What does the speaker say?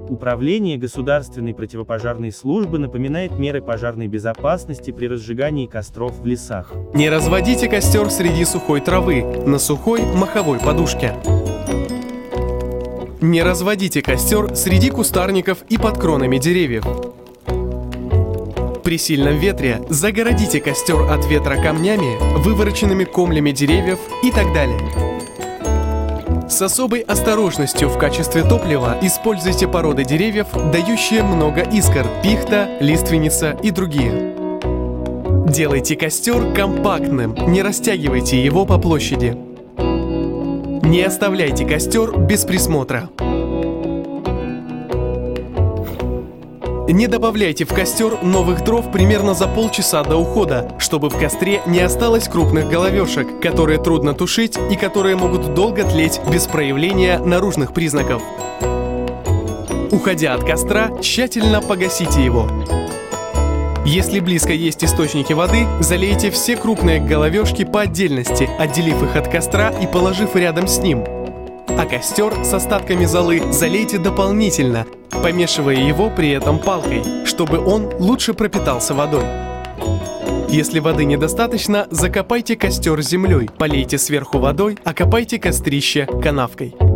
Управление Государственной противопожарной службы напоминает меры пожарной безопасности при разжигании костров в лесах. Не разводите костер среди сухой травы, на сухой моховой подушке. Не разводите костер среди кустарников и под кронами деревьев. При сильном ветре загородите костер от ветра камнями, вывороченными комлями деревьев и так далее. С особой осторожностью в качестве топлива используйте породы деревьев, дающие много искр – пихта, лиственница и другие. Делайте костер компактным, не растягивайте его по площади. Не оставляйте костер без присмотра. Не добавляйте в костер новых дров примерно за полчаса до ухода, чтобы в костре не осталось крупных головешек, которые трудно тушить и которые могут долго тлеть без проявления наружных признаков. Уходя от костра, тщательно погасите его. Если близко есть источники воды, залейте все крупные головешки по отдельности, отделив их от костра и положив рядом с ним. А костер с остатками золы залейте дополнительно, помешивая его при этом палкой, чтобы он лучше пропитался водой. Если воды недостаточно, закопайте костер землей, полейте сверху водой, окопайте кострище канавкой.